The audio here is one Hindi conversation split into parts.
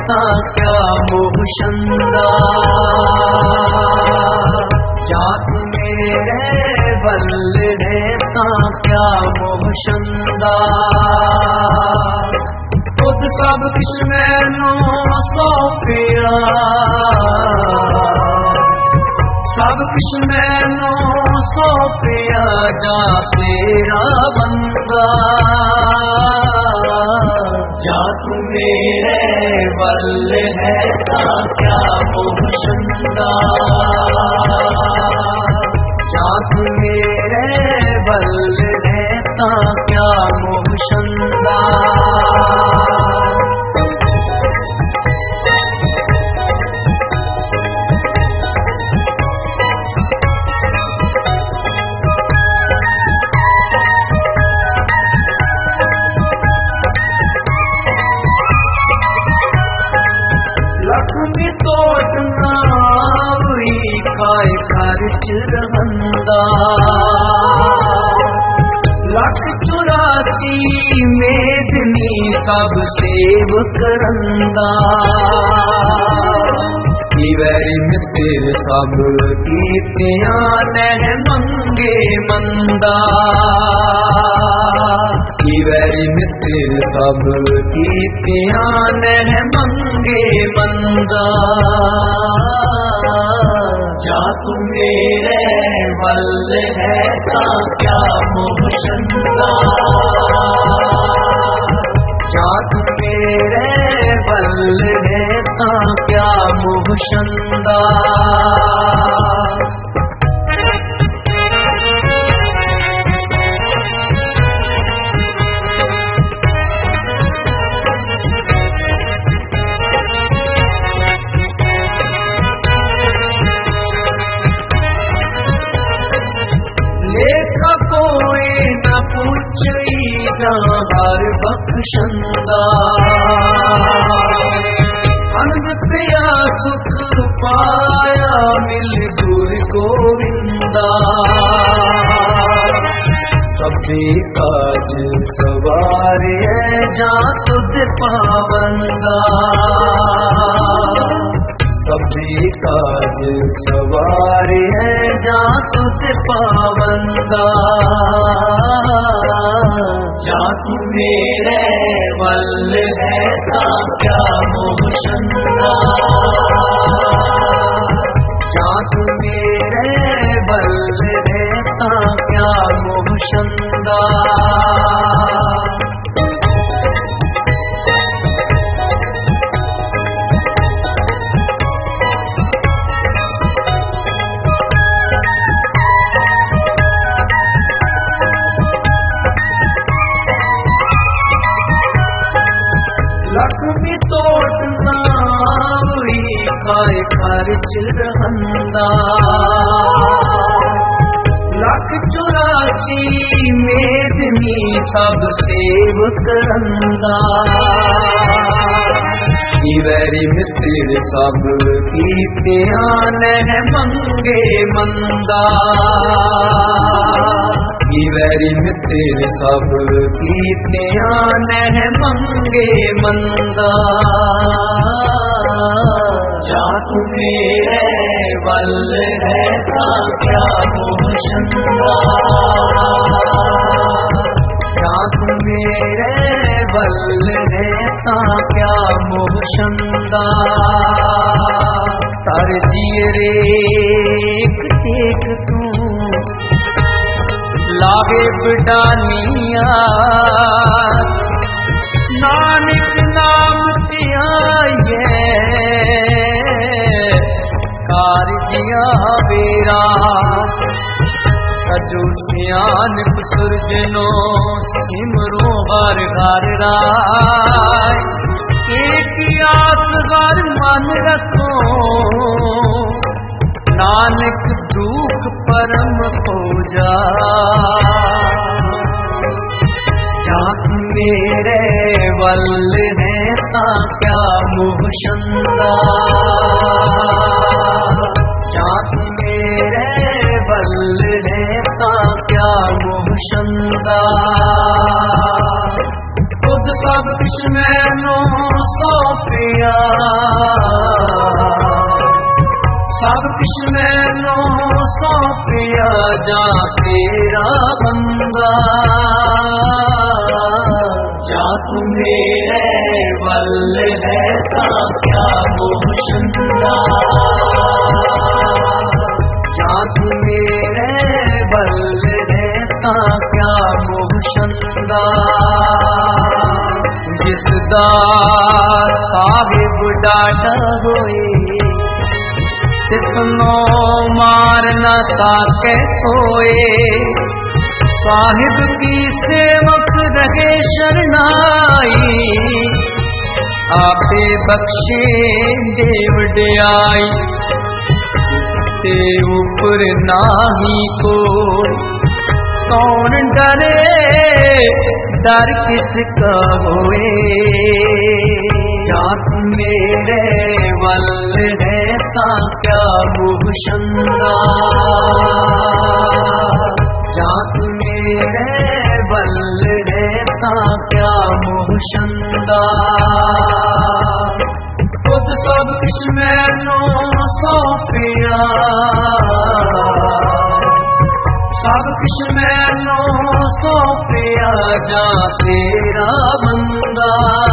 ता क्या मोहशंदा जात मेरे बल रहता क्या मोहशंदा खुद सब किश मैनू सौंपिया सब किश मैनू सौंपिया जा तेरा बंदा जा तू मेरे बल है ता क्या मोहशंदा जा तू मेरे बल है ता क्या मोहशंदा लक्ष्मी तोड़ना हुई खाए खर्च रहंदा लख 84 मेदनी सब सेव करंदा वैरी मित्र सब कीतियां नह मंगे मंदा वैरी मित्र सब कीतियां नह मंगे मंदा जा तू मेरे बल है ता क्या मोहशंदा जा तू मेरे बल है ता क्या मोहशंदा लेखा कोई न पूछई ना हर बख्शंदा अनंत प्रिया सुख पाया मिल दूर गोविंदा सभी काज सवार है जा तुझ पाबंदा सभी काज सवार है जा तुझ पाबंदा जा तू मेरे बल है ता क्या मोहशंदा जा तू मेरे बल है ता क्या मोहशंदा लक्ष्मी तोड़ना हुई खाए खर्च रहंदा लख 84 मेदनी सब सेव करंदा वैरी मित्र सब कीतियां नह मंगे मंदा वैरी मित्र सब कीतियां नह मंगे मंदा जा तू मेरे बल है ता क्या मोहशंदा जा तू मेरे बल है ता क्या मोहशंदा तर जिए रे एक तू लागे बिडानिया नानक नाम ध्याये कारजिया बेरा सजो सियान सुरजनो सिमरो हर घर राय एक आस हर मन रखो नानक दुख परम हो जा मेरे बल है ता क्या मोहशंदा मेरे बल है ता क्या मोहशंदा खुद सब कुछ मैनू सौंपे पिया सब किश मैनू सौंपिया जा तेरा बंदा जा तू मेरे वल है ता क्या मोहशंदा जा तू मेरे वल है ता क्या मोहशंदा जिसदा साहिब डाटा होए तिसनो मार न ताके कोए साहिब की सेवक रहे शरणाई आपे बख्शे देवड़ाई ते ऊपर नाही को कौन डरे डर किसका होए या तू मेरे वल है ता क्या मोहशंदा या तू मेरे वल है ता क्या मोहशंदा खुद सब किश मैनू सौंपिया सब किश मैनू सौंपिया जा तेरा बंदा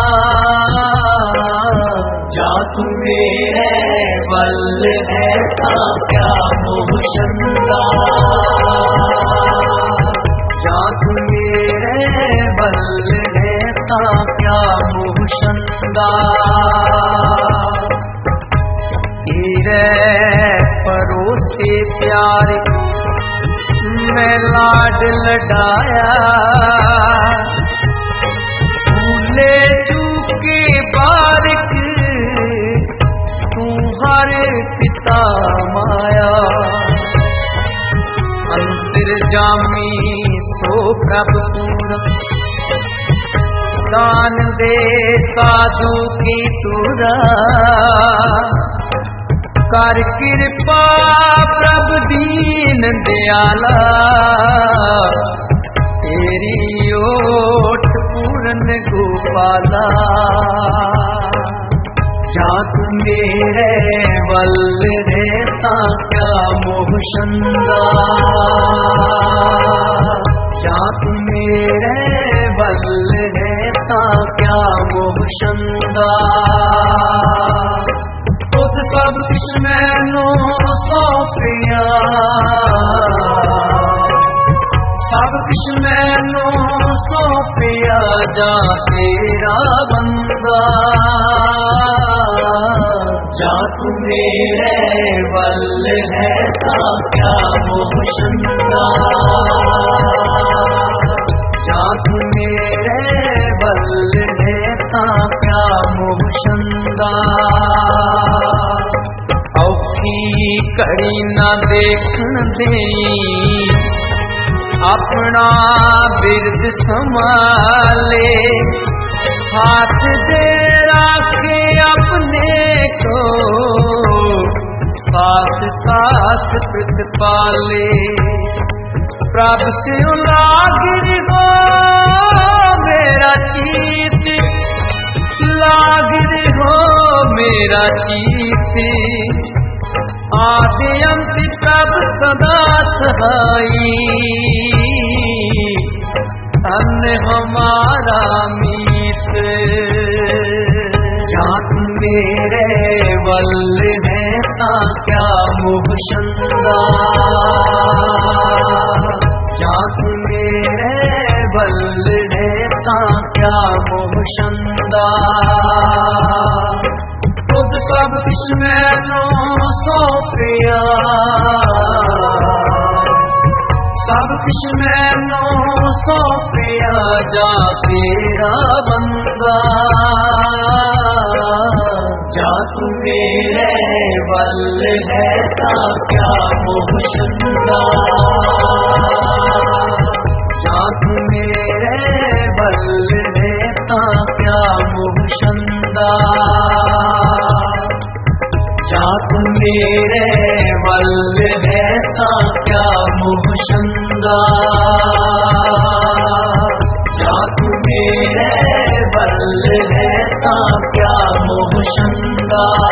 जा तू मेरे वल है ता क्या मोहशंदा जा तू मेरे वल है ता क्या मोहशंदा तेरे परोसे प्यारे मैं लाड लडाया भूले चूके बारिक तू हर पिता माया अंतर जामी सो प्रभ पूरा दान दे साधु की तुरा कर कृपा प्रभ दीन दयाला तेरी ओट पूर्ण गोपाला जा तू मेरे वल है ता क्या मोहशंदा जा तू मेरे वल है ता क्या मोहशंदा खुद सब किश मैनू सौंपिया सब किश मैनू सौंपिया जा तेरा बंदा जा तू मेरे वल है ता क्या मोहशंदा जा तू मेरे वल है ता क्या मोहशंदा कड़ी ना देखन देई अपना बिरद संभाले हाथ दे राखे अपने को साथ साथ पित पाले प्रभ से लागिर हो मेरा चीत लागिर हो मेरा चीत आदि अंत प्रभ सदा सहाई धन हमारा मीत जा तू मेरे वल है ता क्या मोहशंदा जा तू मेरे वल है ता क्या मोहशंदा खुद सब किश मैनू सौंपिया सब किश मैनू सौंपिया जा तेरा बंदा जा तू मेरे वल है ता क्या मोहशंदा जा तू मेरे वल है ता क्या मोहशंदा जा तू मेरे वल है ता क्या मोहशंदा जा तू मेरे वल है ता क्या मोहशंदा खुदा